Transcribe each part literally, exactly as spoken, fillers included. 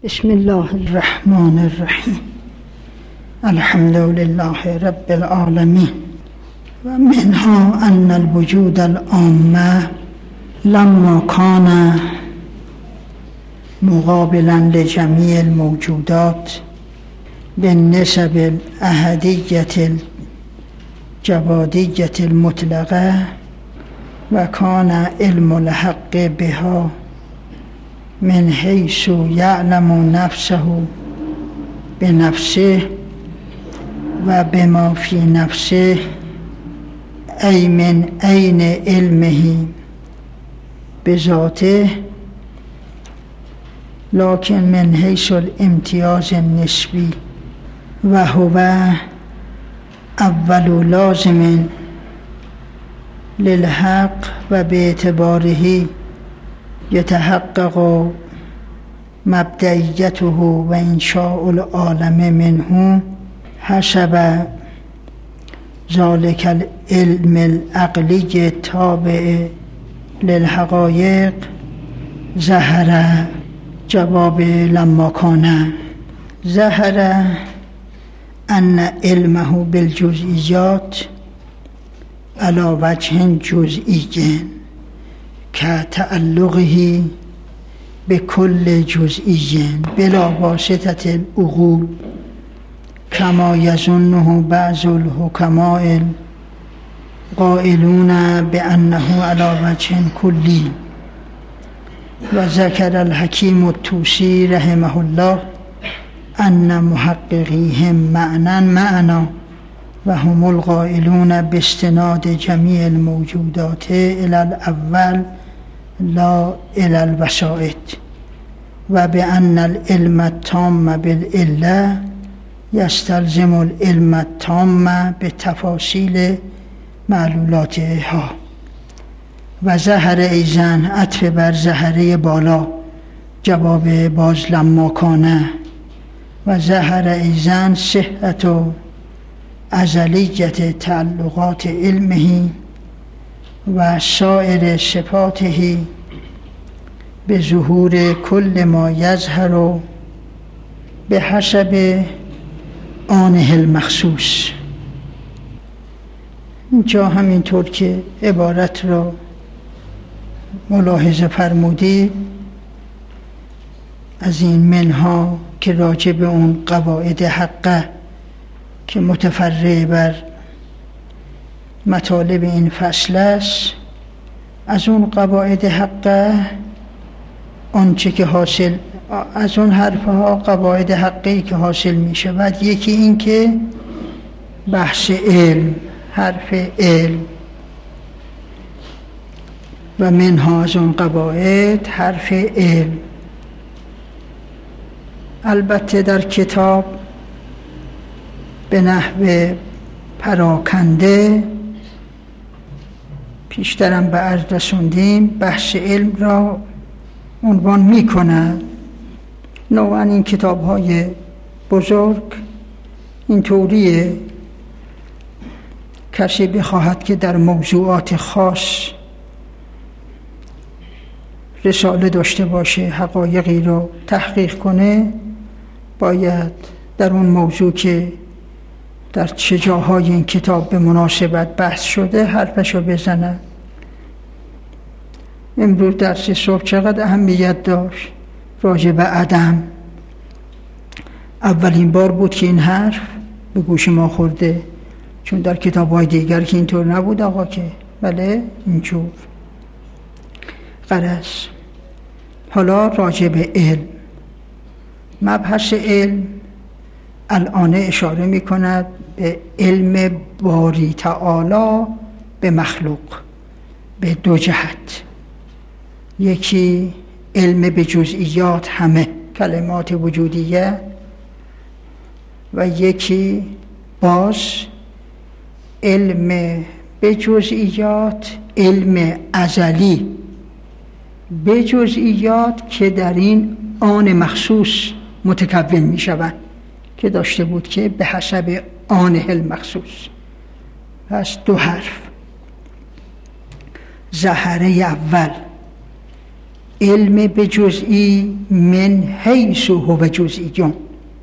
بسم الله الرحمن الرحیم. الحمد لله رب العالمین. و منها ان الوجود العام لما کان مقابلا لجمیع الموجودات بالنسب الاحدیة الجوادیة المطلقه و کان علم الحق بها من حیث یعلم نفسه بنفسه و بما فی نفسه ای من عین علمه بذاته، لکن من حیث الامتیاز النسبی و هو اول لازم للحق و باعتباره یتحقق مبدئیته و انشاء العالم منه حسب ذلك العلم العقلی التابع للحقایق. ظهر جواب لما کان ظهر ان علمه بالجزئیات على وجه جزئی كتعلقه بكل جزئی بلا واسطة العقول كما يظنه بعض الحكماء القائلون بأنه على وجه كلي. وذكر الحكيم الطوسي رحمه الله أن محققيهم معنى معنى وهم القائلون باستناد جميع الموجودات إلى الأول لا إلى الوسائط، وبأن العلم التام بالعلة يستلزم العلم التام بتفاصيل معلولاتها. و ظهر ایزن عطف بر ظهره بالا جواب باز لما کانه. و ظهر ایزن صحت ازلیت تعلقات علمه و سایر صفاته به ظهور کل ما یظهر به حسب آنه المخصوص. اینجا همینطور که عبارت را ملاحظه فرمودید، از این منها که راجع به اون قواعد حقه که متفرع بر مطالب این فصل است، از اون قواعد حقه آنچه که حاصل از اون حرفها قواعد حقی که حاصل می شود، یکی این که بحث علم، حرف علم، و منها از اون قواعد حرف علم. البته در کتاب به نحو پراکنده پیشترم به عرض رسوندیم بحث علم را عنوان می کند. نوعا این کتاب های بزرگ این طوریه، کسی بخواهد که در موضوعات خاص رساله داشته باشه، حقایقی رو تحقیق کنه، باید در اون موضوع که در چه جاهای این کتاب به مناسبت بحث شده حرفشو بزنه. امروز درس صبح چقدر اهمیت داشت راجع به عدم. اولین بار بود که این حرف به گوش ما خورده، چون در کتاب‌های دیگر که اینطور نبود آقا که بله اینجور. غرض حالا راجع به علم، مبحث علم الان اشاره می کند به علم باری تعالی به مخلوق به دو جهت. یکی علم به جزئیات، همه کلمات وجودیه، و یکی باز علم به جزئیات، علم ازلی به جزئیات که در این آن مخصوص متکون می شود که داشته بود که به حسب آنه المخصوص. پس دو حرف. ظهره اول علم به جزئی من حیث هو جزئیون،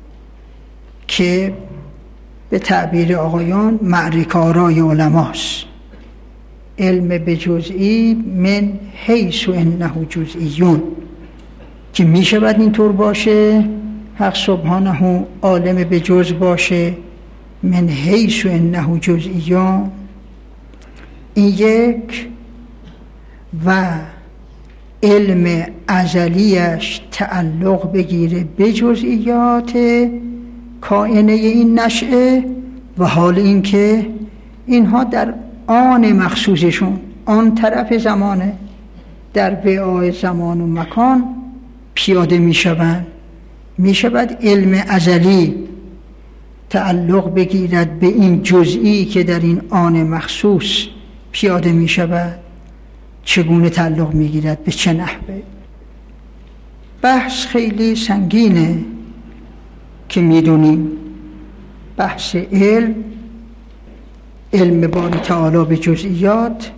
که به تعبیر آقایان معرکارای علماست. علم به جزئی من حیث انه جزئیون، که می شود اینطور باشه حق سبحانه عالم به جز باشه، من حیث انه جزئیون این یک، و علم ازلیش تعلق بگیره به جزئیات کائنه این نشأه، و حال این که اینها در آن مخصوصشون، آن طرف زمانه، در وعای زمان و مکان پیاده می شوند. می شود علم ازلی تعلق بگیرد به این جزئی که در این آن مخصوص پیاده می شود. چگونه تعلق می گیرد؟ به چه نحوه؟ بحث خیلی سنگینه که می دونیم. بحث علم، علم باری تعالی به جزئیات،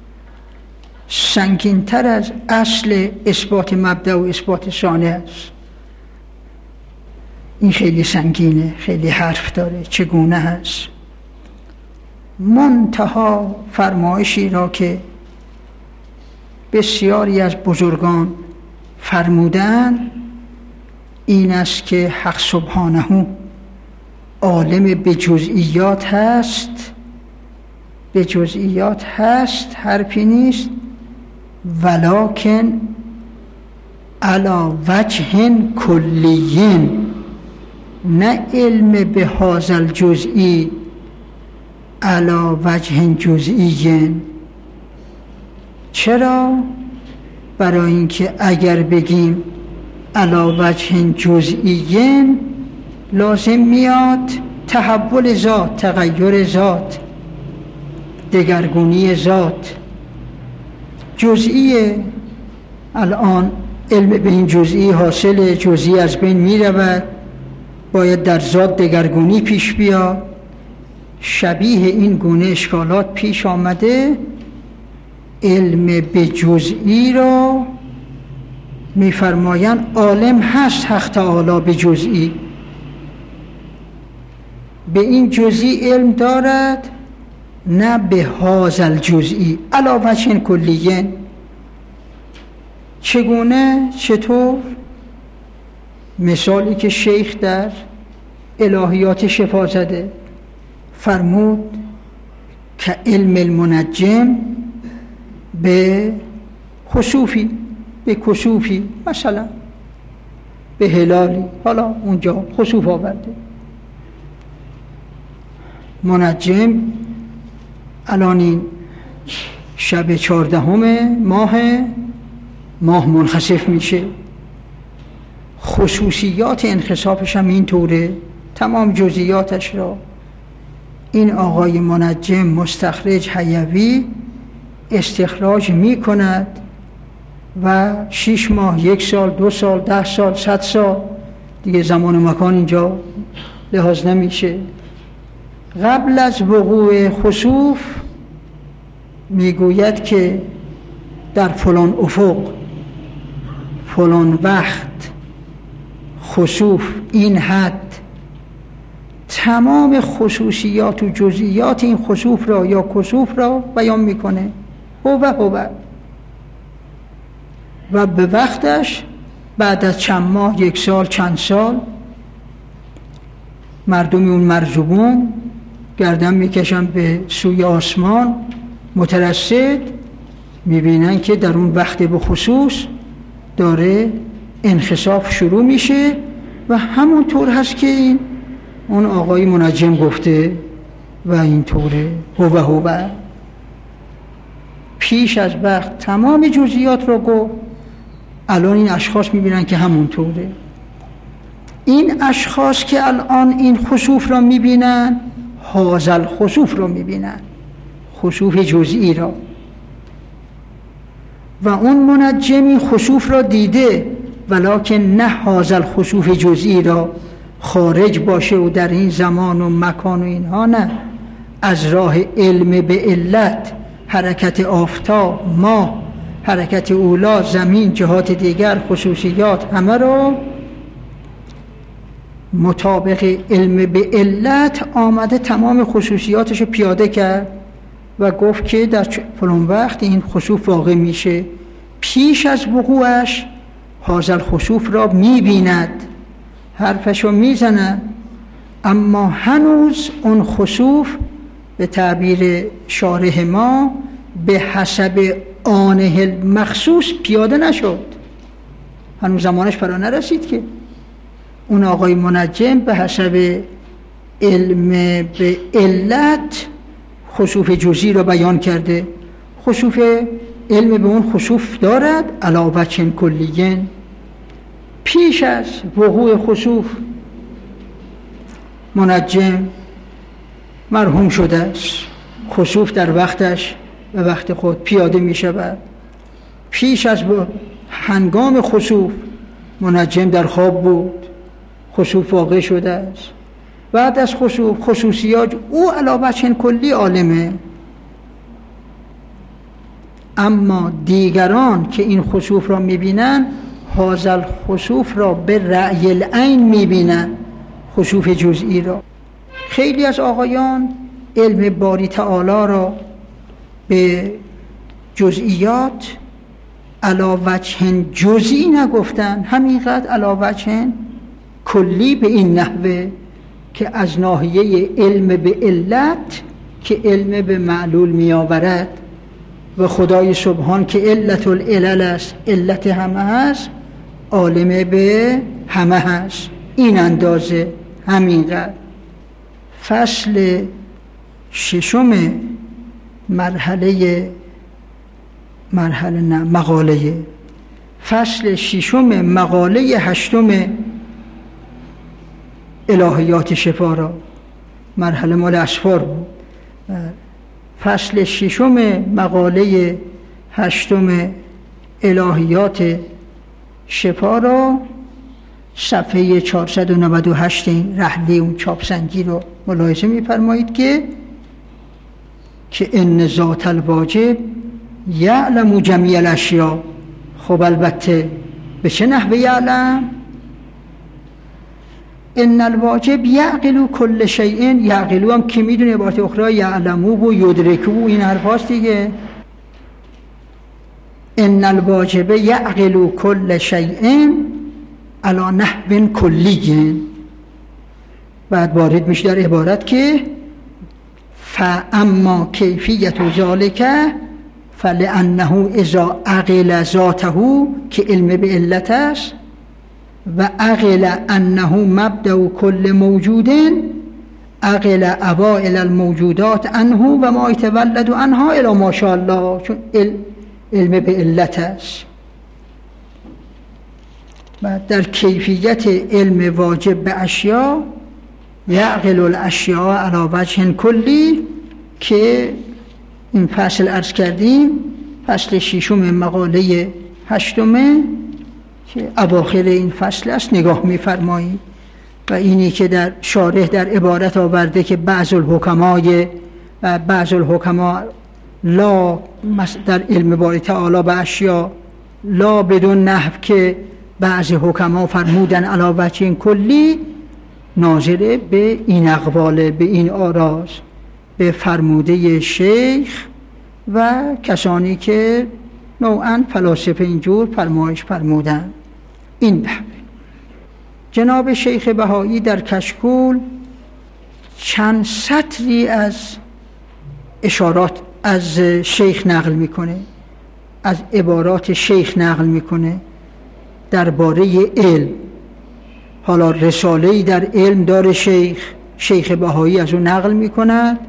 سنگین‌تر از اصل اثبات مبدأ و اثبات ثانیه است. این خیلی سنگینه، خیلی حرف داره. چگونه هست؟ منتها فرمایشی را که بسیاری از بزرگان فرمودن این است که حق سبحانه عالم به جزئیات هست، به جزئیات هست، حرفی نیست، ولکن علی وجه کلیین، نه علم به هذا الجزئی علی وجه جزئیین. چرا؟ برای اینکه اگر بگیم علی وجه جزئیین لازم میاد تحول ذات، تغییر ذات، دگرگونی ذات. جزئیه، الان علم به این جزئی حاصل، جزئی از بین می رود، باید در ذات دگرگونی پیش بیاد. شبیه این گونه اشکالات پیش آمده. علم به جزئی را می فرمایند عالم هست حق تعالی به جزئی، به این جزئی علم دارد، نه به هذا الجزئی علی وجه کلیین. چگونه؟ چطور؟ مثالی که شیخ در الهیات شفا زده فرمود که علم المنجم به خسوفی، به کسوفی، مثلا به هلالی، حالا اونجا خسوف آورده. منجم الان این شب چهاردهم ماه ماه منخسف میشه، خصوصیات انخسافش هم این طوره، تمام جزئیاتش را این آقای منجم مستخرج حیوی استخراج می کند و شش ماه، یک سال، دو سال، ده سال، صد سال، دیگه زمان و مکان اینجا لحاظ نمیشه. قبل از وقوع خسوف میگوید که در فلان افق فلان وقت خسوف این حد، تمام خصوصیات و جزئیات این خسوف را یا کسوف را بیان میکنه. هو هو و به وقتش بعد از چند ماه، یک سال، چند سال، مردمی اون مرزوبون گردن میکشن به سوی آسمان مترصد، میبینن که در اون وقت به خصوص داره انخساف شروع میشه و همونطور هست که این اون آقای منجم گفته و اینطوره. هو هو پیش از وقت تمام جزئیات رو گفت، الان این اشخاص میبینن که همونطوره. این اشخاص که الان این خسوف را میبینن، هازل خسوف را میبینن، خسوف جزئی را، و اون منجم این خسوف را دیده، ولکن نه هازل خسوف جزئی را خارج باشه و در این زمان و مکان و اینها، نه، از راه علم به علت، حرکت آفتاب، ماه، حرکت اولا، زمین، جهات دیگر، خصوصیات، همه رو مطابق علم به علت آمده تمام خصوصیاتش رو پیاده کرد و گفت که در فلان وقت این خسوف واقع میشه. پیش از وقوعش حاصل خسوف را میبیند، حرفش رو میزند، اما هنوز اون خسوف به تعبیر شارح ما به حسب آنه مخصوص پیاده نشد، هنوز زمانش فرا نرسید که اون آقای منجم به حسب علم به علت خسوف جزئی را بیان کرده. خسوف علم به اون خسوف دارد علی وجه کلیه. پیش از وقوع خسوف منجم مرحوم شده است، خسوف در وقتش به وقت خود پیاده می شود. پیش از هنگام خسوف منجم در خواب بود، خسوف واقع شده است. بعد از خسوف خصوصیات او علی وجه کلی عالمه، اما دیگران که این خسوف را میبینن حاصل خسوف را به رأی العین میبینن، خسوف جزئی را. خیلی از آقایان علم باری تعالی را به جزئیات علی وجه جزئی نگفتن، همینقدر علی وجه کلی به این نحوه که از ناحیه علم به علت که علم به معلول می آورد و خدای سبحان که علت العلل است، علت همه هست، عالم به همه هست. این اندازه، همینقدر. فصل ششم مرحله مرحله نه مقاله فصل ششم مقاله هشتم الهیات شفا را، مرحله مال اسفار بود. فصل ششم مقاله هشتم الهیات شفا را صفحه چهارصد و نود و هشت این رحله اون چاپسنجی رو ملاحظه می‌فرمایید که که ان ذات الواجب یعلم جمیع الاشیاء. خب البته به چه نحوه یعلم؟ ان الواجب یعقل کل شیء، یعقلو هم که میدونه عبارت اخرى یعلمو و یدرکو این حرف هاست دیگه. ان الواجب یعقل کل شیء علی نحو کلی. بعد وارد میشه در عبارت که فاما کیفیت ذالک فلانه اذا عقل ذاته که علم به علت است و عقل انه مبدأ کل موجود عقل اوائل الموجودات عنه و ما یتولد عنها الی ما شاء الله، چون علم به علت است. بعد در کیفیت علم واجب به اشیاء یعقل الاشیاء علی وجه کلی که این فصل عرض کردیم، فصل ششم مقاله هشتمه که اواخر این فصل است نگاه می‌فرمایید. و اینی که در شارح در عبارت آورده که بعض الحکمای و بعض الحکما لا در علم باری تعالی به اشیاء لا بدون نحو که بعض حکما فرمودن علی وجه کلی، ناظر به این اقوال، به این آراز، به فرموده شیخ و کسانی که نوعاً فلاسفه اینجور فرمایش فرمودن. این نحوه جناب شیخ بهایی در کشکول چند سطری از اشارات از شیخ نقل میکنه، از عبارات شیخ نقل میکنه درباره علم. حالا رساله‌ای در علم داره شیخ شیخ بهایی از اون نقل میکند،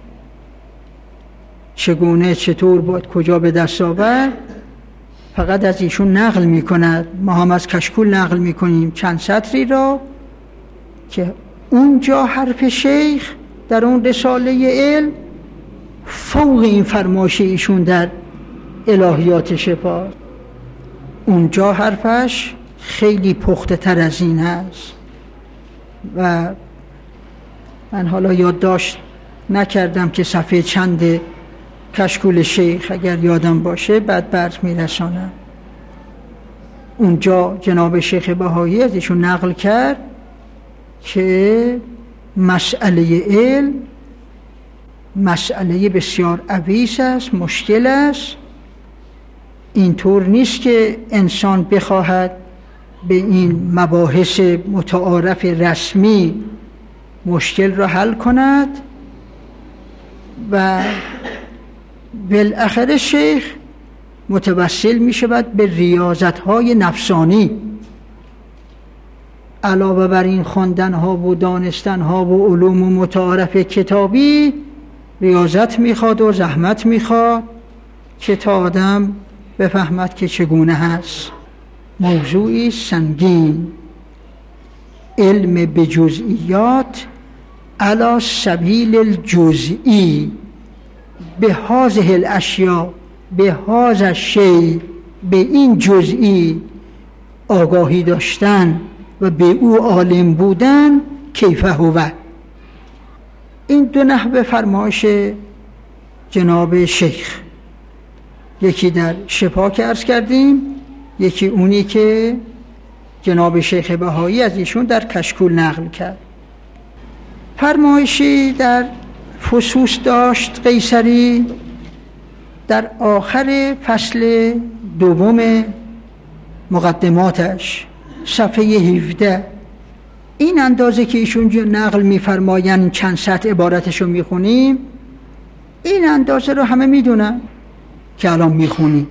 چگونه چطور باید کجا به دست آورد فقط از ایشون نقل میکند. ما هم از کشکول نقل میکنیم چند سطری را که اونجا حرف شیخ در اون رساله علم فوق این فرمایش ایشون در الهیات شفا، اونجا حرفش خیلی پخته تر از این هست. و من حالا یادداشت نکردم که صفحه چنده، کشکول شیخ اگر یادم باشه بعد برد میرسانم. اونجا جناب شیخ بهایی از ایشون نقل کرد که مسئله علم مسئله بسیار عویص است، مشکل است. اینطور نیست که انسان بخواهد به این مباحث متعارف رسمی مشکل را حل کند و بالاخره شیخ متوسل می شود به ریاضت‌های نفسانی. علاوه بر این خواندن‌ها و دانستن‌ها و علوم و متعارف کتابی، ریاضت میخواد و زحمت میخواد که تا آدم بفهمد که چگونه هست. موضوعی سنگین، علم به جزئیات علی سبیل الجزئی، به هذه الاشیاء، به هذا الشیء، به این جزئی آگاهی داشتن و به او عالم بودن. کیف هو، این دو نحوه فرمایش جناب شیخ، یکی در شفا که عرض کردیم، یکی اونی که جناب شیخ بهایی از ایشون در کشکول نقل کرد. فرمایشی در فصوص داشت قیصری در آخر فصل دوم مقدماتش، صفحه هفده. این اندازه که ایشون نقل می‌فرمایند، چند سطر عبارتشو میخونیم، این اندازه رو همه میدونن که الان میخونیم.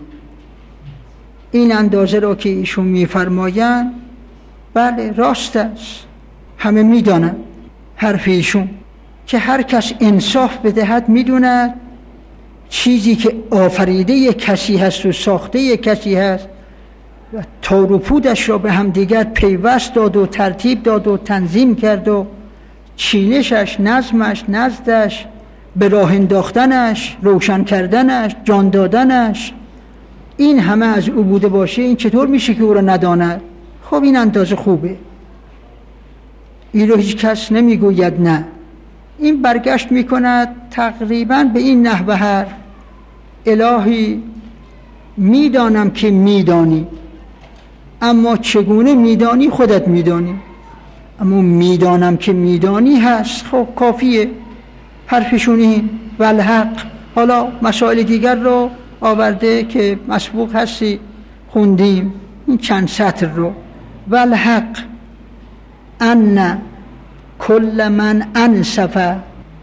این اندازه رو که ایشون میفرمایند بله راست است، همه میدونن حرف ایشون، که هر کس انصاف بدهد میدوند چیزی که آفریده کسی هست و ساخته کسی هست و تار و پودش را به هم دیگر پیوست داد و ترتیب داد و تنظیم کرد و چینشش، نظمش، نزدش، به راه انداختنش، روشن کردنش، جان دادنش، این همه از او بوده باشه، این چطور میشه که او را نداند؟ خب این اندازه خوبه، این رو هیچ کس نمیگوید نه. این برگشت میکند تقریبا به این نحوه حرف: الهی میدانم که میدانی، اما چگونه میدانی خودت میدانی، اما میدانم که میدانی هست. خب کافیه حرفشون این. والحق، حالا مسائل دیگر رو آورده که مسبوق هستی خوندیم، این چند سطر رو. والحق ان کل من انصف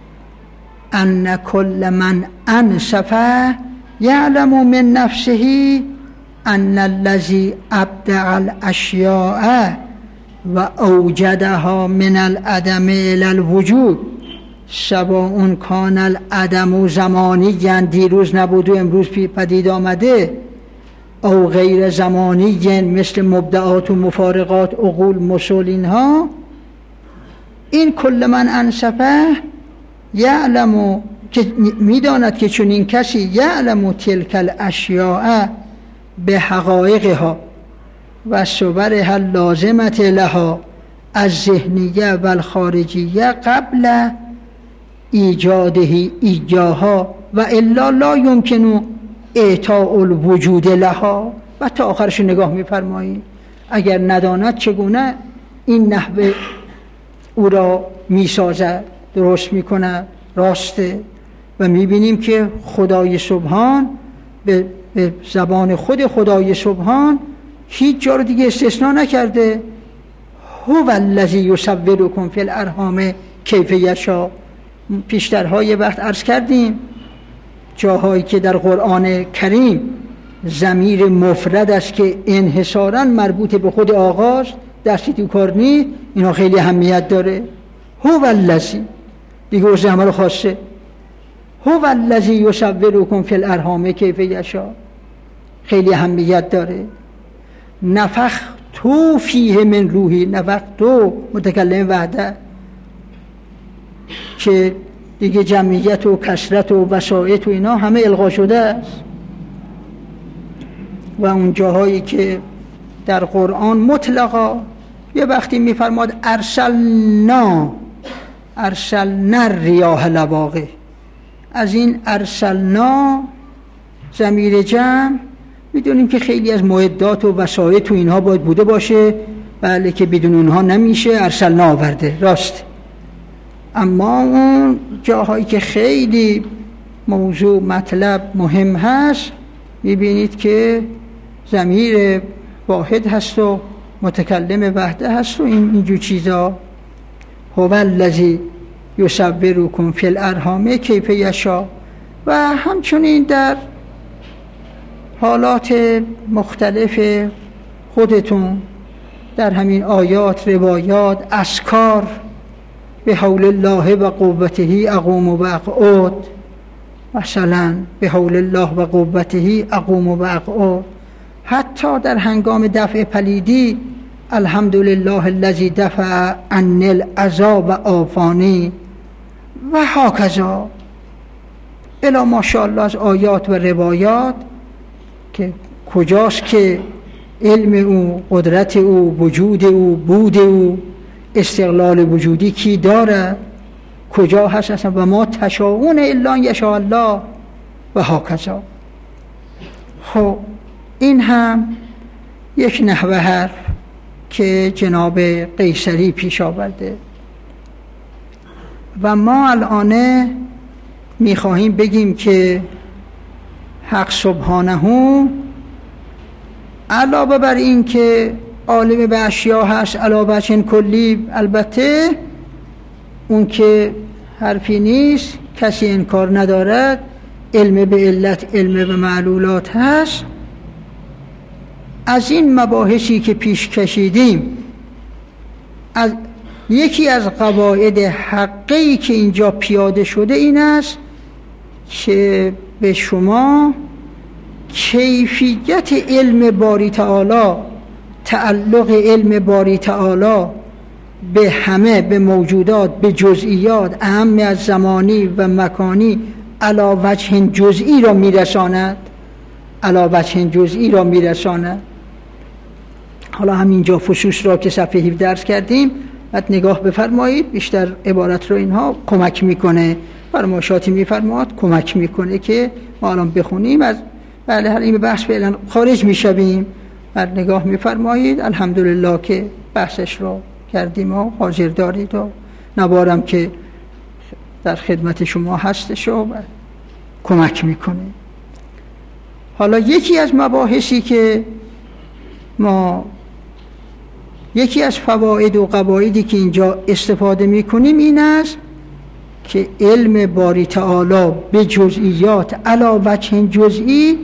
ان کل من انصف یعلم من نفسه ان الذي ابدع الاشیاء و اوجدها من العدم الى الوجود سواء کان العدم زمانی، یعنی دیروز نبود و امروز پدید آمده، او غیر زمانی، یعنی مثل مبدعات و مفارقات، عقول، مسل، اینها. این کل من انصفه یعلم، که میداند که چون این کسی یعلم تلک الاشیاء به حقایقها و صورها لازمت لها از ذهنیه و الخارجیه قبل ایجاده ایجاها و الا لا یمکن اعطاء الوجود لها. و تا آخرش نگاه می‌فرمایید اگر نداند چگونه این نحوه او را میسازد، درست میکند، راسته. و میبینیم که خدای سبحان به زبان خود خدای سبحان هیچ جا رو دیگه استثناء نکرده. هو الذی یصورکم فی الارحام کیف یشاء. پیشترهای وقت عرض کردیم جاهایی که در قرآن کریم ضمیر مفرد است که انحصاراً مربوط به خود آغاز، دستی تو کار نیست، اینا خیلی اهمیت داره. هو الذی، دیگه از عمل خاصه، هو الذی یصورکم فی الارحام کیف یشاء، خیلی اهمیت داره. نفخت فیه من روحی، نفخت متکلم وحده، که دیگه جمعیت و کثرت و وسایط و اینا همه الغا شده است. و اون جاهایی که در قرآن مطلقا یه وقتی میفرماد ارسلنا ارسلنا الریاح لواقح، از این ارسلنا ضمیر جمع میدونیم که خیلی از معدات و وسایل تو اینها باید بوده باشه، بله، که بدون اونها نمیشه ارسلنا آورده، راست. اما اون جاهایی که خیلی موضوع مطلب مهم هست میبینید که ضمیر واحد هست و متکلم وحده هست و این اینجور چیزا. هو الذی یصورکم فی الارحام کیف یشاء. و همچنین در حالات مختلف خودتون در همین آیات، روایات، اذکار، به حول الله و قوته اقوم و اقعد، مثلا به حول الله و قوته اقوم و اقعد، حتی در هنگام دفع پلیدی الحمدلله الذی دفع عنی الاذی و عافانی و هکذا الی ماشاءالله از آیات و روایات که کجاست که علم او، قدرت او، وجود او، بود او، استقلال وجودی کی داره، کجا هست اصلا. و ما تشاءون الا ان یشاء الله و هکذا. خب این هم یک نحوه حرف که جناب قیصری پیش آورده و ما الان میخواهیم بگیم که حق سبحانه علاوه بر این که عالم به اشیا هست علاوه بر چنین کلی، البته اون که حرفی نیست، کسی انکار ندارد، علم به علت، علم به معلولات هست. از این مباحثی که پیش کشیدیم، از یکی از قواعد حقی که اینجا پیاده شده این است که به شما کیفیت علم باری تعالی، تعلق علم باری تعالی به همه، به موجودات، به جزئیات، اهم از زمانی و مکانی، علی وجه جزئی را میرساند، علی وجه جزئی را میرساند. حالا همینجا فصوص را که صفحه هفده درس کردیم بعد نگاه بفرمایید، بیشتر عبارت رو اینها کمک میکنه، فرمایشاتی میفرماد کمک میکنه که ما الان بخونیم. از بله هر این بحث فعلا خارج میشویم، بعد نگاه میفرمایید. الحمدلله که بحثش رو کردیم و حاضر دارید و نبارم که در خدمت شما هستش و کمک میکنه. حالا یکی از مباحثی که ما یکی از فواید و قواعدی که اینجا استفاده میکنیم این است که علم باری تعالی به جزئیات علی وجه جزئی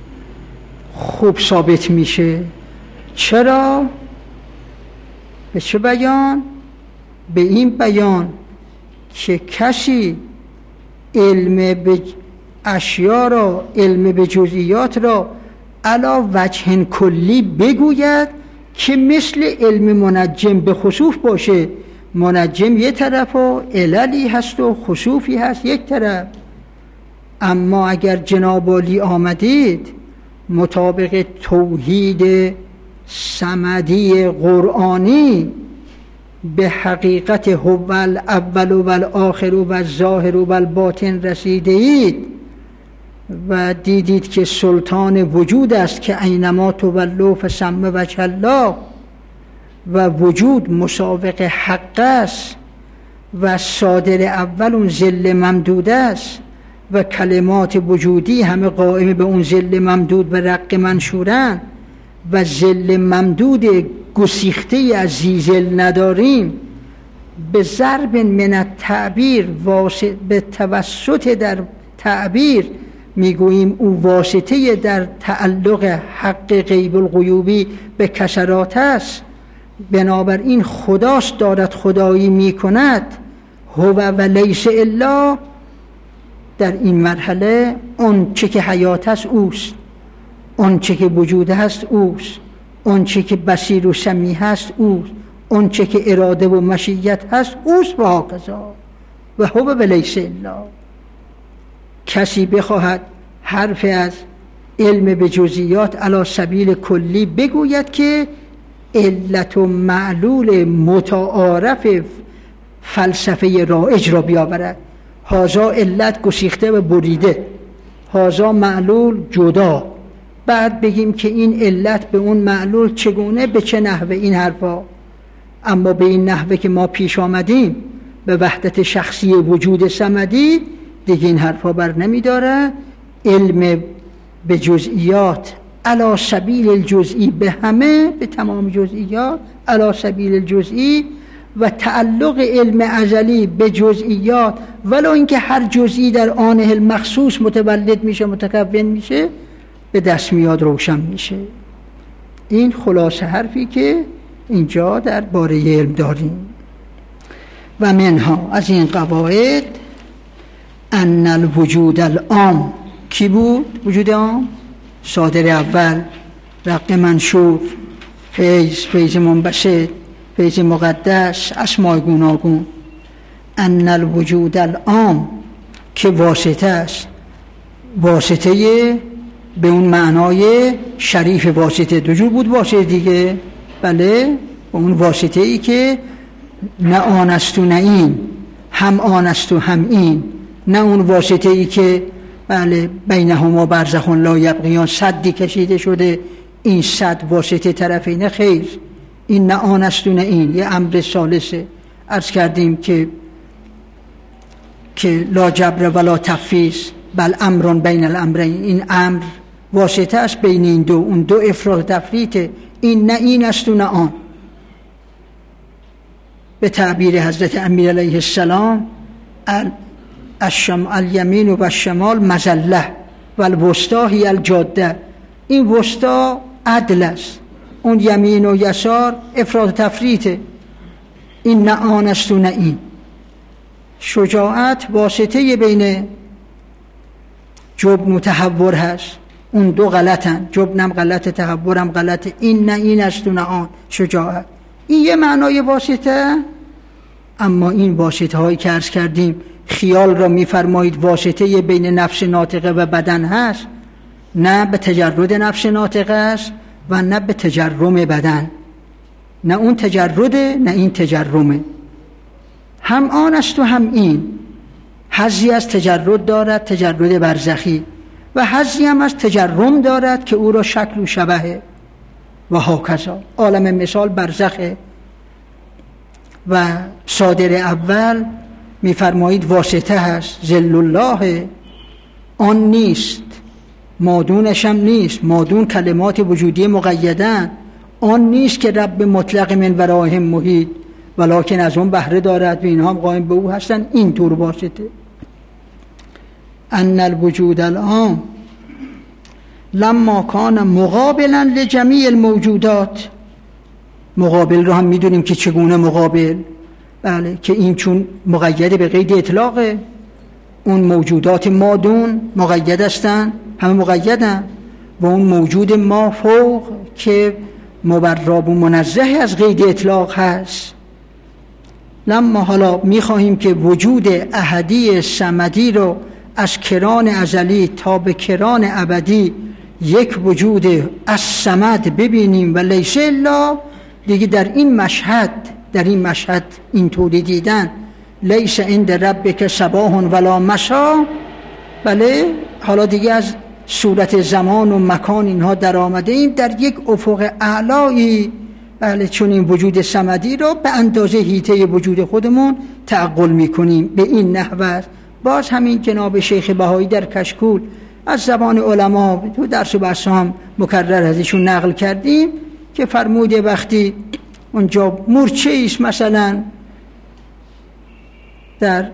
خوب ثابت میشه. چرا؟ به چه بیان؟ به این بیان که کسی علم به اشیا را، علم به جزئیات را علی وجه کلی بگوید که مثل علم منجم به خسوف باشه. منجم یک طرف و عللی هست و خسوفی هست یک طرف. اما اگر جناب عالی آمدید مطابق توحید صمدی قرآنی به حقیقت هو الاول و الاخر و الظاهر و الباطن رسیده اید و دیدید که سلطان وجود است که اینما تولوا فثم وجه الله و وجود مسابق حق است و صادر اول اون ظل ممدود است و کلمات وجودی همه قائم به اون ظل ممدود و رق منشورن و ظل ممدود گسیخته از زیزل نداریم. به ضرب من التعبیر به توسط در تعبیر میگوییم او واسطه در تعلق حق غیب الغیوبی به کسرات است. بنابراین خداست دارد خدایی میکند. هو و لیس الا، در این مرحله اون چه که حیات است اوست، اون چه که وجود هست اوست، اون چه که بصیر و سمیع هست اوست، اون چه که اراده و مشیت هست اوست و هکذا. و هو و لیس الا. کسی بخواهد حرف از علم به جزئیات علی سبیل کلی بگوید که علت و معلول متعارف فلسفه رایج را بیاورد، هازا علت گسیخته و بریده، هازا معلول جدا، بعد بگیم که این علت به اون معلول چگونه به چه نحوه، این حرفا. اما به این نحوه که ما پیش آمدیم به وحدت شخصی وجود صمدی دیگه این حرفا بر نمی داره. علم به جزئیات علی سبیل الجزئی، به همه، به تمام جزئیات علی سبیل الجزئی، و تعلق علم ازلی به جزئیات ولو اینکه هر جزئی در آنه المخصوص متولد میشه، متکون میشه، به دست میاد، روشن میشه. این خلاصه حرفی که اینجا در باره علم داریم. و منها، از این قواعد، ان الوجود العام، کی بود وجود عام؟ صادر اول، رق منشور، فیض، فیض منبسط، فیض مقدس، اسماء گوناگون. ان الوجود العام که واسطه است، واسطه به اون معنای شریف واسطه، دو جور بود واسطه دیگه، بله، اون واسطه ای که نه آن است و نه این، هم آن است و هم این، نه اون واسطه ای که بله بینهما برزخ لا یبغیان، صدی کشیده شده، این صد واسطه طرفین، خیر، این نه آن است و نه این، یه امر ثالثه. عرض کردیم که که لا جبر ولا تخفیض بل امرون بین الامرین، این امر واسطه است بین این دو، اون دو افراط تفریطه، این نه این است و نه آن. به تعبیر حضرت امیر علیه السلام، الشمال الیمین و الشمال مزله و الوسطا هی الجاده، این وسطا عدل است، اون یمین و یسار افراط تفریطه، این نه آن است و نه این. شجاعت واسطه بین جبن و تحور هست، اون دو غلطن، جبنم غلط، تحورم غلط، این نه این است و نه آن. شجاعت این یه معنای واسطه. اما این واسطه هایی که عرض کردیم، خیال را میفرمایید واسطه بین نفس ناطقه و بدن هست، نه به تجرد نفس ناطقه است و نه به تجرم بدن، نه اون تجرده نه این تجرمه، هم آن است و هم این. حظی از تجرد دارد، تجرد برزخی، و حظی هم از تجرم دارد که او را شکل و شبهه، و هاکذا. عالم مثال برزخه. و صادر اول میفرمایید واسطه هست، ذل الله، آن نیست، مادونش هم نیست، مادون کلمات وجودی مقیدن، آن نیست که رب مطلق من ورایهم محیط، ولکن از اون بهره دارد و اینها هم قائم به او هستن، این طور واسطه. ان الوجود العام لما کان مقابلا لجمیع الموجودات، مقابل رو هم میدونیم که چگونه مقابل، بله، که این چون مقید به قید اطلاقه، اون موجودات مادون مقید هستن، همه مقیدن، و اون موجود ما فوق که مبراب و منزه از قید اطلاق هست. لما حالا میخواهیم که وجود احدی صمدی رو از کران ازلی تا به کران ابدی یک وجود از صمد ببینیم و لیس الا، دیگه در این مشهد در این مشهد اینطوری دیدن، لیس عند ربک صباح ولا مسا، بله، حالا دیگه از صورت زمان و مکان اینها در آمده ایم در یک افق اعلایی، بله، چون این وجود صمدی رو به اندازه حیطه وجود خودمون تعقل میکنیم. به این نحوه باز همین جناب شیخ بهایی در کشکول از زبان علما تو درس و بحث هم مکرر ازشون نقل کردیم که فرموده وقتی اونجا مورچه ایست مثلا در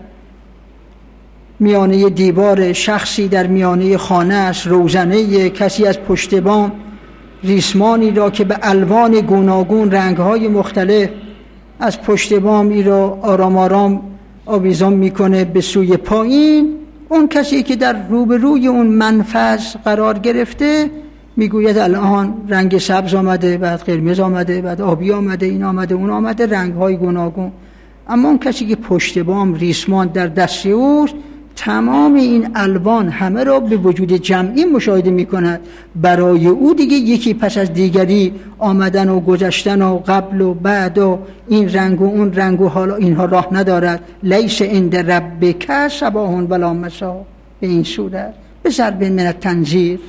میانه دیوار، شخصی در میانه خانه است، روزنه، کسی از پشت بام ریسمانی را که به الوان گوناگون رنگهای مختلف از پشت بام ای را آرام آرام آویزان میکنه به سوی پایین، اون کسی که در روبروی اون منفذ قرار گرفته میگوید الان رنگ سبز آمده، بعد قرمز آمده، بعد آبی آمده، این آمده، اون آمده، رنگهای گوناگون. اما اون کسی که پشت بام ریسمان در دست اوست تمام این الوان همه را به وجود جمعی مشاهده می کند. برای او دیگه یکی پس از دیگری آمدن و گذشتن و قبل و بعد و این رنگ و اون رنگ و حالا اینها راه ندارد. لیس عند ربک صباح ولا مسا، به این صورت به ضرب من التنظیر.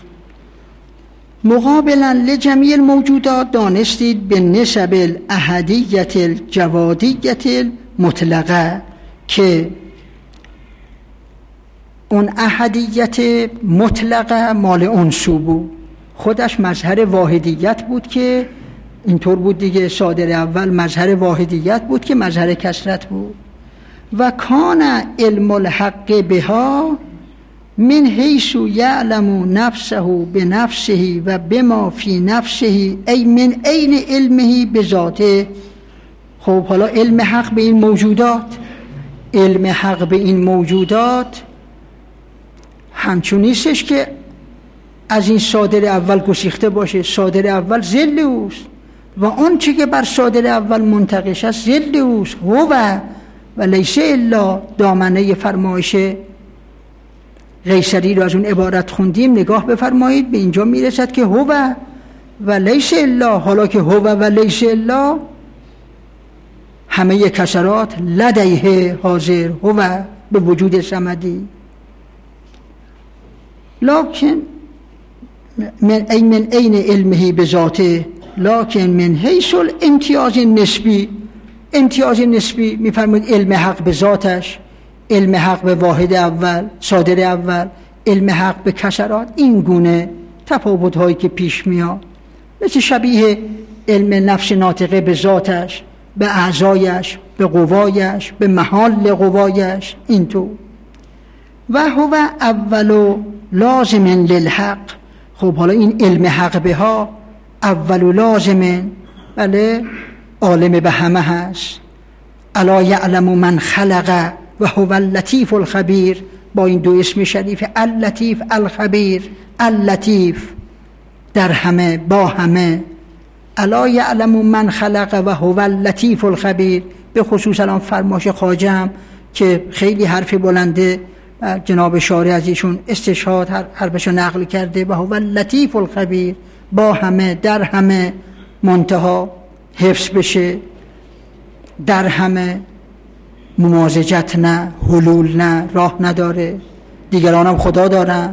مقابلا لجمیع الموجودات دانستید به نسب الاحدیت الجوادیت المطلقه که اون احدیت مطلقه مال اون سو بود، خودش مظهر واحدیت بود که اینطور بود دیگه. صادر اول مظهر واحدیت بود که مظهر کثرت بود. و کان علم الحق بها من حیث یعلم نفسه به نفسه و بما فی نفسه ای من عین علمه به ذاته. خب حالا علم حق به این موجودات، علم حق به این موجودات همچون نیستش که از این صادر اول گسیخته باشه. صادر اول ذل اوست و اون چی که بر صادر اول منتقش است ذل اوست. هو و لیس الا دامنه فرمایش قیصری رو از اون عبارت خوندیم، نگاه بفرمایید، به اینجا میرسد که هو و لیس الا. حالا که هو و لیس الا همه کسرات لدیه حاضر، هو به وجود صمدی. لکن من ای من عین علمه به ذاته، لکن من حیث الامتیاز نسبی. امتیاز نسبی میفرمود علم حق به ذاتش، علم حق به واحد اول صادر اول، علم حق به کسرات. این گونه تفاوت هایی که پیش میاد مثل شبیه علم نفس ناطقه به ذاتش، به اعضایش، به قوایش، به محال قوایش. اینطور و هو اول لازم للحق. خب حالا این علم حق به ها اول لازم، بله، عالم به همه هست. الا یعلم من خلق و هو اللطیف الخبیر، با این دو اسم شریف اللطیف الخبیر. اللطیف در همه، با همه. الا یعلم من خلق و هو اللطیف الخبیر. به خصوص الان فرمایش خواجه هم که خیلی حرف بلنده، جناب شارع از ایشون استشهاد حرفشو نقل کرده، و هو اللطیف الخبیر، با همه، در همه، منتها حفظ بشه، در همه، ممازجت نه، حلول نه، راه نداره. دیگرانم خدا دارن.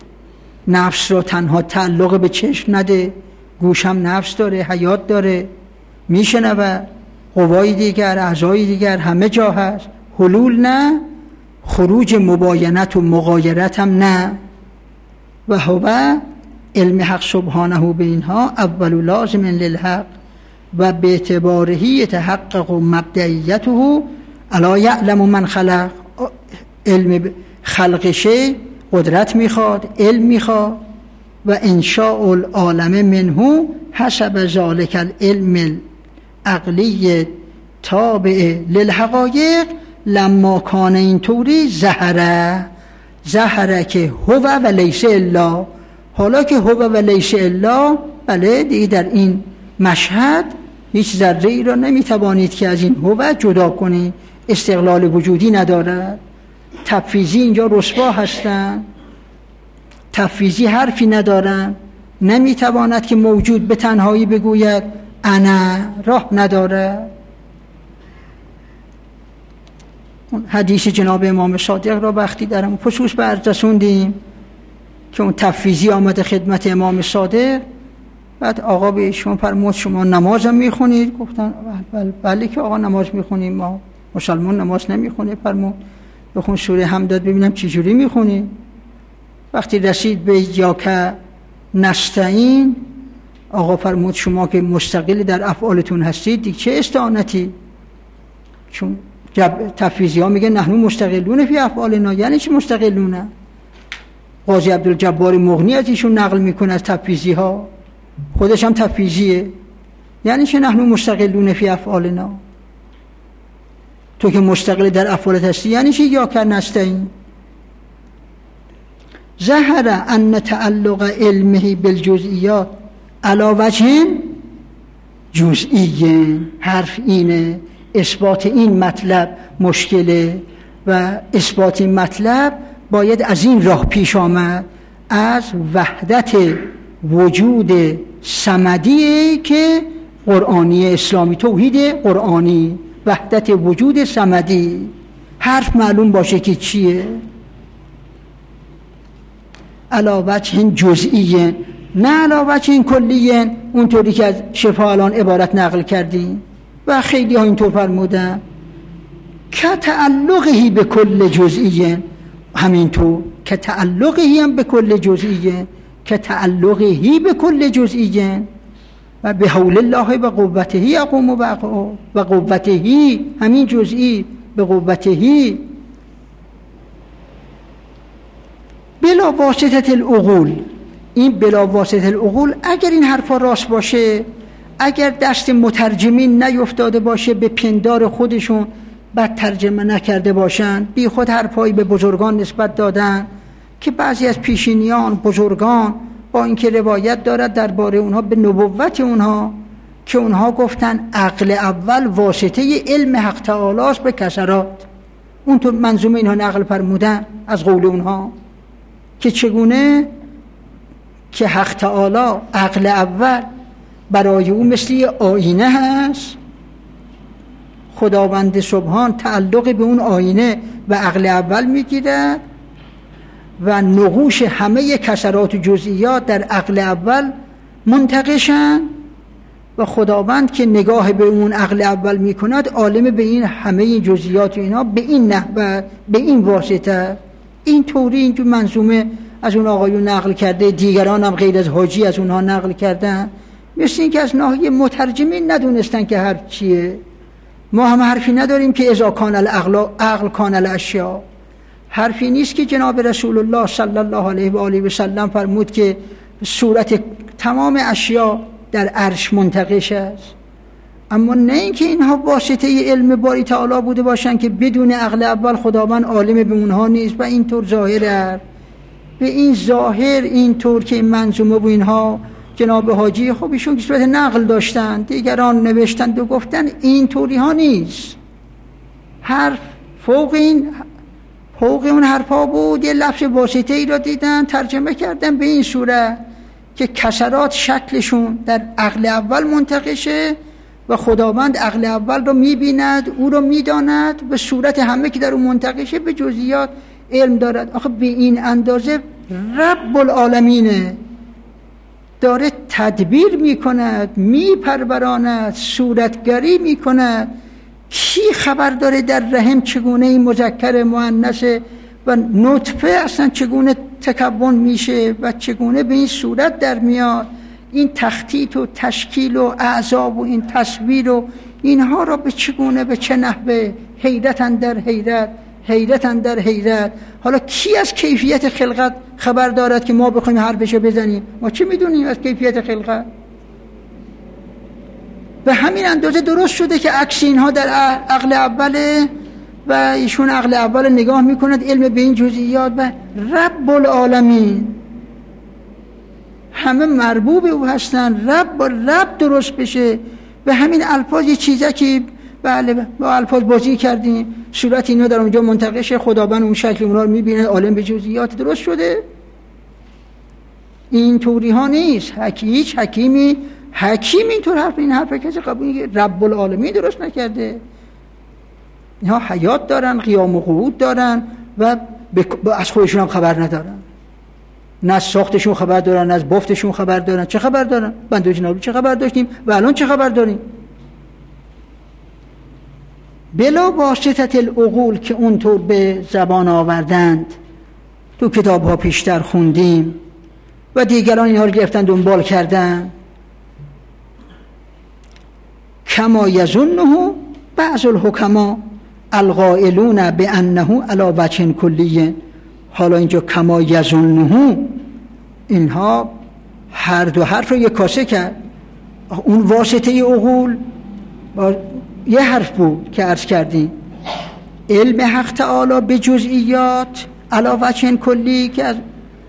نفس رو تنها تعلق به چشم نده، گوشم نفس داره، حیات داره، میشنوه، قوای دیگر، اعضای دیگر همه جا هست. حلول نه، خروج مباینت و مغایرت هم نه. و هو علم حق سبحانه به اینها اول لازم للحق و به اعتباره یتحقق مبدئیته. الا یعلم من خلق، علم خلقشه قدرت میخواد، علم میخواد. و انشاء العالم منه حسب ذلك العلم العقلی تابع للحقایق. لما کان این طوری زهره زهره که هو و لیس الا. حالا که هو و لیس الا، بله، دیگه در این مشهد هیچ ذره ای را نمیتوانید که از این هو جدا کنید. استقلال وجودی ندارد. تفویضی اینجا رسوا هستند، تفویضی حرفی ندارن. نمیتواند که موجود به تنهایی بگوید انا، راه نداره. حدیث جناب امام صادق را وقتی درم خصوص برز رسوندیم که اون تفویضی آمده خدمت امام صادق، بعد آقا به ایشون فرمود شما نمازم میخونید؟ گفتن بله, بله که آقا نماز میخونیم، ما مسلمان نماز نمیخونه. فرمود بخون سوره حمد ببینم چی جوری میخونی. وقتی رسید به یا که نستعین، آقا فرمود شما که مستقل در افعالتون هستید دیگه چه استعانتی؟ چون تفویضی ها میگه نحن مستقلون فی افعالنا. یعنی چی مستقلونه؟ قاضی عبدالجبار مغنی از ایشون نقل میکنه از تفویضی ها، خودش هم تفویضیه. یعنی چه نحن مستقلون فی افعالنا؟ تو که مستقل در افعالت هستی یعنی چی یا که نستعین؟ ظهر ان تعلق علمه بالجزئیات علی وجه جزئی. حرف اینه، اثبات این مطلب مشکله. و اثبات این مطلب باید از این راه پیش آمد، از وحدت وجود صمدی که قرآنی اسلامی، توحید قرآنی، وحدت وجود صمدی. حرف معلوم باشه که چیه، علا وجه جزئیه نه علا وجه کلیه، اونطوری که از شفا الان عبارت نقل کردیم و خیلی ها اینطور فرمودن که تعلقهی به کل جزئیه، همینطور که تعلقهی هم به کل جزئیه، که تعلقهی به کل جزئیه و به حول الله و قوتهی اقوم و اقع و قوتهی، همین جزئی به قوتهی بلا واسطه العقول. این بلا واسطه العقول اگر این حرفا راست باشه، اگر دست مترجمین نیفتاده باشه به پندار خودشون بعد ترجمه نکرده باشن، بی خود حرفایی به بزرگان نسبت دادن که بعضی از پیشینیان بزرگان با اینکه روایت دارد درباره اونها به نبوت اونها که اونها گفتن عقل اول واسطه علم حق تعالی است به کسرات، اون تو منظومه اینها نقل فرمودن از قول اونها که چگونه که حق تعالی عقل اول برای او مثل یه آینه هست، خداوند سبحان تعلق به اون آینه و عقل اول میگیرد و نقوش همه کسرات و جزئیات در عقل اول منتقشن و خداوند که نگاه به اون عقل اول میکند عالم به این همه این جزئیات و اینا به این نحوه، به این واسطه. این طوری اینجور منظومه از اون آقایون نقل کرده، دیگران هم غیر از حاجی از اونها نقل کردن، مثل این که از ناحیه مترجمین ندونستن که حرف چیه. ما هم حرفی نداریم که اذا کان العقل عقل کان الاشیاء، حرفی نیست که جناب رسول الله صلی الله علیه و آله و سلم فرمود که صورت تمام اشیاء در عرش منتقش است، اما نه اینکه اینها واسطه علم باری تعالی بوده باشن که بدون عقل اول خداوند عالم به اونها نیست و اینطور ظاهره. به این ظاهر اینطور که این منظومه و اینها جناب حاجی خب ایشون که صورت نقل داشتن، دیگران نوشتند و گفتن این طوری ها نیست، حرف فوق این فوق اون حرفا بود، یه لفظ واسطه ای را دیدن ترجمه کردن به این صورت که کسرات شکلشون در عقل اول منتقشه و خداوند عقل اول رو میبیند، او رو میداند، به صورت همه که در اون منتقشه به جزئیات علم دارد. آخه به این اندازه رب العالمینه داره تدبیر میکند، میپروراند، صورتگری میکند. کی خبر داره در رحم چگونه این مذکر مؤنث و نطفه اصلا چگونه تکون میشه و چگونه به این صورت در میاد؟ این تخطیط و تشکیل و اعضا و این تصویر و اینها را به چگونه به چه نحوه، حیرت اندر حیرت، حیرت اندر حیرت. حالا کی از کیفیت خلقت خبر دارد که ما بخوایم حرفشو بزنیم؟ ما چی میدونیم از کیفیت خلقت؟ به همین اندازه درست شده که عکس اینها در عقل اوله و ایشون عقل اول نگاه میکند علم به این جزئیات و رب العالمین همه مربوب او هستن، رب با رب درست بشه. به همین الفاظ یه چیزه که بله با الفاظ بازی کردیم، صورت اینا در اونجا منتقشه، خداوند اون شکل اونا رو میبینه، عالم به جزئیات درست شده. این طوری ها نیست. هیچ حکیمی حکیم اینطور حرف این حرف کسی قبول رب العالمین درست نکرده. اینها حیات دارن، قیام و قعود دارن و از خودشون هم خبر ندارن، نه از ساختشون خبر دارن، نه از بافتشون خبر دارن. چه خبر دارن؟ بنده جنابی چه خبر داشتیم و الان چه خبر داریم؟ بلا واسطه العقول که اونطور به زبان آوردند، تو کتاب ها پیشتر خوندیم و دیگران اینها رو گرفتن دنبال کردن. کما یظنه بعض الحکما القائلون بانه علی وجه کلیه. حالا اینجا کما یظنه، اینها هر دو حرف رو یک کاسه کرد. اون واسطه عقول یه حرف بود که عرض کردیم، علم حق تعالی به جزئیات علی وجه کلی که از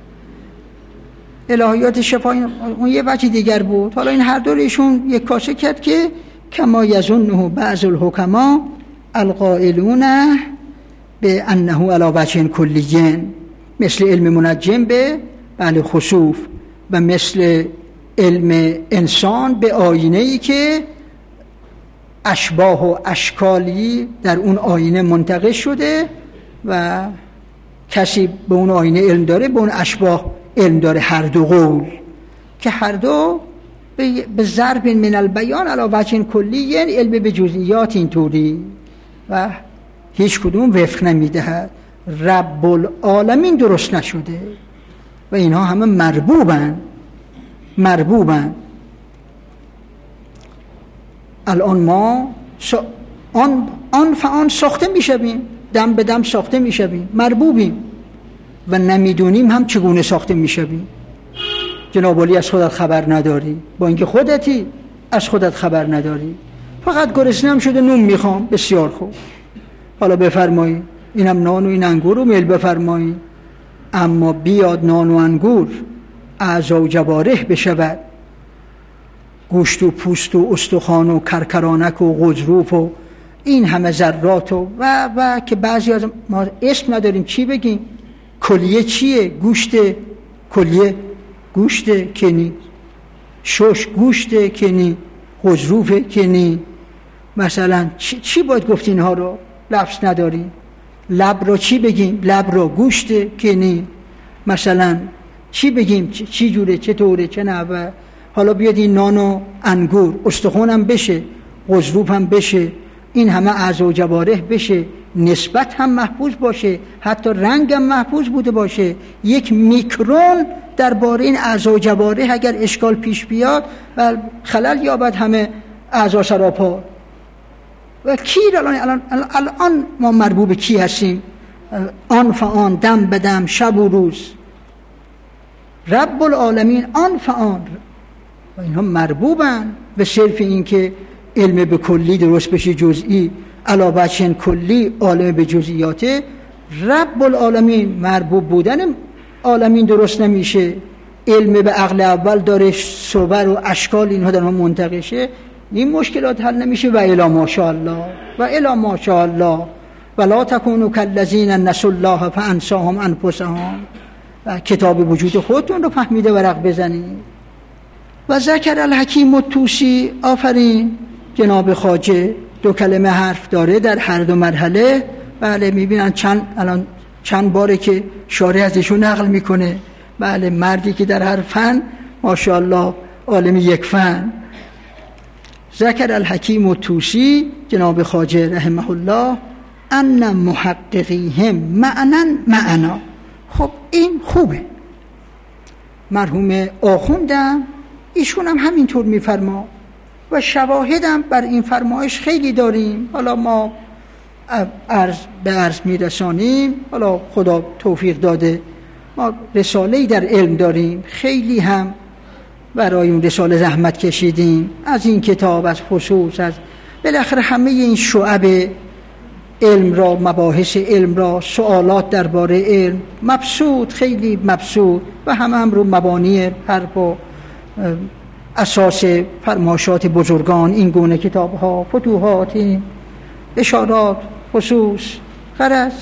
الهیات شفا اون یه وجه دیگر بود. حالا این هر دو ایشون یک کاسه کرد که کما یظنه بعض الحکما القائلون به انه علی وجه کلی، مثل علم منجم به بله خسوف، و مثل علم انسان به آینه‌ای که اشباه و اشکالی در اون آینه منتقش شده و کسی به اون آینه علم داره، به اون اشباه علم داره. هر دو قول که هر دو به ضرب من البیان علی وجه کلی، یعنی علم به جزئیات اینطوری و هیچ کدوم وفق نمیدهد. رب العالمین درست نشده و اینها همه مربوبن مربوبن. الان ما آن آن فآن ساخته میشویم، دم به دم ساخته میشویم، مربوبیم و نمیدونیم هم چگونه ساخته میشویم. جناب علی از خودت خبر نداری، با اینکه خودتی از خودت خبر نداری. فقط گرسنه‌ام شده نون میخوام. بسیار خوب، حالا بفرمایید اینم نان و این انگور رو میل بفرمایید، اما بیاد نان و انگور اعضا و جوارح بشود، گوشت و پوست و استخوان و کرکرانک و غضروف و این همه ذرات و و, و که بعضی از ما اسم نداریم چی بگیم. کلیه چیه؟ گوشت کلیه گوشت کنی، شش گوشت کنی، غضروف کنی. مثلا چی, چی باید گفت اینها رو؟ لفظ نداریم. لب رو چی بگیم؟ لب رو گوشت کنی. مثلا چی بگیم؟ چی, چی جوره، چطوره، چه نوع. حالا بیاد این نان و انگور استخوانم بشه، غضروف هم بشه، این همه اعضا و جوارح بشه، نسبت هم محفوظ باشه، حتی رنگ هم محفوظ بوده باشه. یک میکرون درباره این اعضا و جوارح اگر اشکال پیش بیاد و خلل یابد همه اعضا سراپا. و کی الان الان الان ما مربوب کی هستیم؟ آن فآن، دم به دم، شب و روز. رب العالمین آن فآن و اینها مربوبن به صرف این که علم به کلی درست بشه جزئی، علی وجه کلی عالم به جزئیاته. رب العالمین مربوب بودن عالمین درست نمیشه. علم به عقل اول داره، صور و اشکال اینها در هم منتقشه، این مشکلات حل نمیشه. و الا ماشاءالله و الا ماشاءالله ولا تکونوا کالذین نسوا الله فانساهم انفسهم. و کتاب وجود خودتون رو فهمیده ورق بزنید. و ذکر الحکیم الطوسی، آفرین جناب خواجه دو کلمه حرف داره در هر دو مرحله. بله میبینن چند الان چند باره که شارح ازشون نقل میکنه. بله مردی که در هر فن ماشاءالله عالم یک فن. ذکر الحکیم الطوسی جناب خواجه رحمه الله ان محققیهم معنا معنا. خب این خوبه. مرحوم آخوندم ایشون هم همینطور میفرما و شواهدم بر این فرمایش خیلی داریم. حالا ما عرض به عرض میرسانیم، حالا خدا توفیق داده ما رساله‌ای در علم داریم، خیلی هم برای اون رساله زحمت کشیدیم، از این کتاب، از خصوص، از بالاخره همه این شعب علم را، مباحث علم را، سوالات درباره علم مبسوط، خیلی مبسوط و همه هم رو مبانی حرف و اساس فرمایشات بزرگان این گونه کتاب ها، فتوحات، اشارات، خصوص، غرض.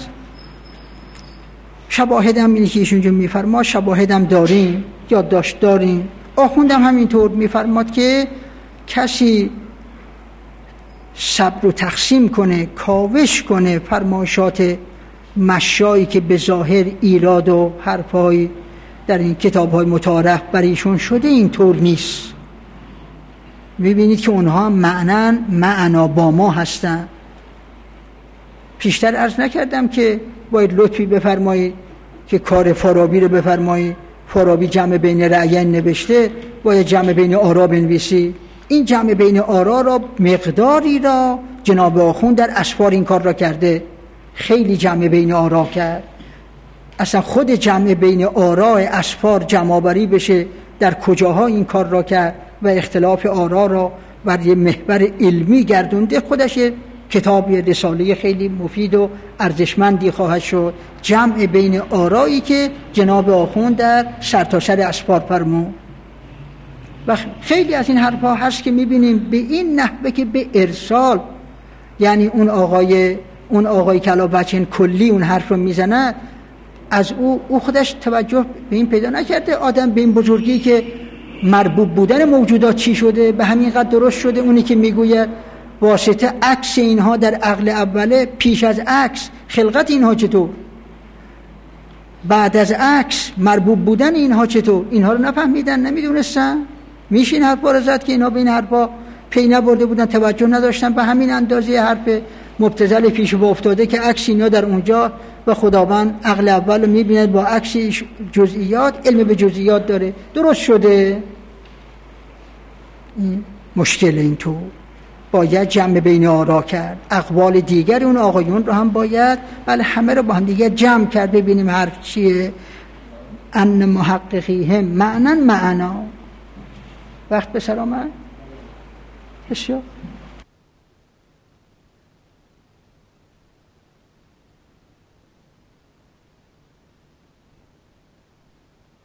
شواهدم اینی که ایشون جو میفرما، شواهدم داریم، یادداشت داریم. آخوندم همینطور میفرماد که کسی صبر و تقسیم کنه، کاوش کنه فرمایشات مشایی که به ظاهر ایراد و حرفای در این کتاب‌های متعارف بر ایشون شده، اینطور نیست. می‌بینید که اونها معنن معنا با ما هستن. پیشتر عرض نکردم که باید لطفی بفرمایید که کار فارابی رو بفرمایید. فارابی جمع بین رأیین نوشته، باید جمع بین آرا بنویسی. این جمع بین آرا را مقداری را جناب آخوند در اسفار این کار را کرده، خیلی جمع بین آرا کرد. اصلا خود جمع بین آرا اسفار جمع‌آوری بشه در کجاها این کار را کرد و اختلاف آرا را بر یه محور علمی گردونده، خودش کتاب رساله خیلی مفید و ارزشمندی خواهد شد. جمع بین آرایی که جناب آخوند در سرتاسر اسفار فرمود. و خیلی از این حرفا هست که میبینیم به این نحوه که به ارسال، یعنی اون آقای اون آقایی که علا بچین کلی اون حرف رو میزنه، از او او خودش توجه به این پیدا نکرده آدم به این بزرگی که مربوب بودن موجودات چی شده، به همین قدر درست شده. اونی که میگوید واسطه عکس اینها در عقل اوله، پیش از عکس خلقت اینها چطور، بعد از عکس مربوب بودن اینها چطور، اینها رو نفهمیدن، نمیدونستن. میشین حرفا رو زد که اینها به این حرفا پی نبرده بودن، توجه نداشتن. به همین اندازه حرف مبتذل پیش با افتاده که عکس اینا در اونجا و خداوند عقل اول رو میبیند با عکس جزئیات، علم به جزئیات داره، درست شده. این مشکل این تو باید جمع بین آرا کرد، اقوال دیگر اون آقایون رو هم باید بله همه رو با هم دیگر جمع کرد، ببینیم حرف چیه. ان محققیهم معنا معنا. وقت به سر آمد بسیار